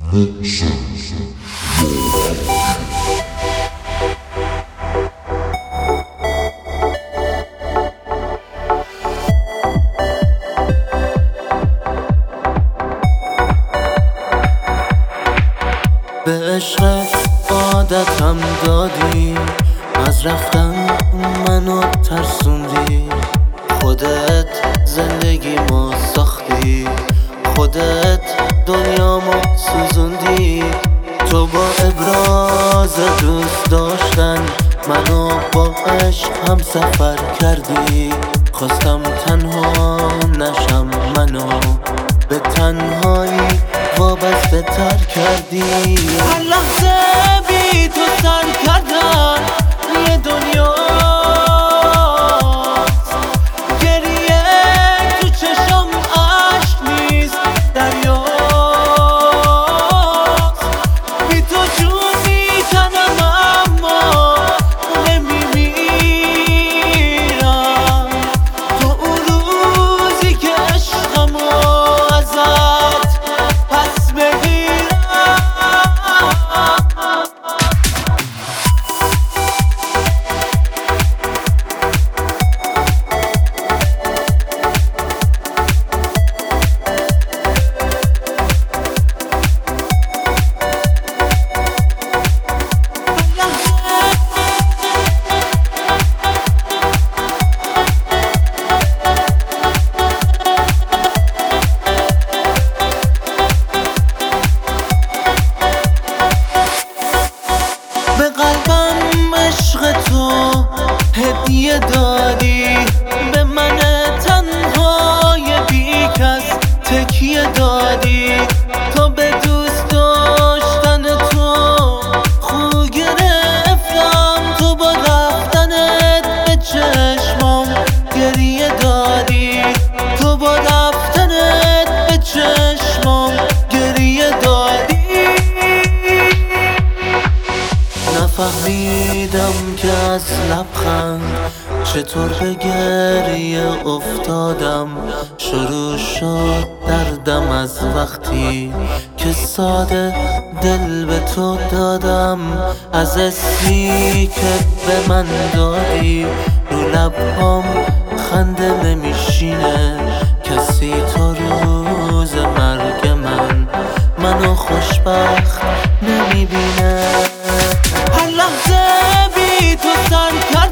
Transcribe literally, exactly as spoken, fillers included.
به عشقت عادتم دادی، از رفتن منو ترسوندی. خودت زندگیمو ساختی، خودت دنیامو سوزوندی. تو با ابراز دوست داشتن منو با عشق هم سفر کردی. خواستم تنها نشم، منو به تنهایی وابسته تر کردی. هر لحظه بی تو سر کردن یه دنیا، گریه تو چشم عشق نیست دریاست. بی تو جون میکنم اما نمیمیرم. تو اون روزی که عشقمو ازت پس بگیرم. به قلبم عشق تو هدیه دادی، به من تنهای بی کس تکیه دادی. تو به دوست داشتن تو خو گرفتم، تو با رفتنت به چشمام گریه دادی. تو با رفتنت به چشمام گریه دادی. نفهمیدم که از لبخند چطور به گریه افتادم. شروع شد دردم از وقتی که ساده دل به تو دادم. از اسمی که به من دادی رو لبام خنده نمیشینه. کسی تا روز مرگ من منو خوشبخت نمیبینه. هر لحظه بی تو سر کرد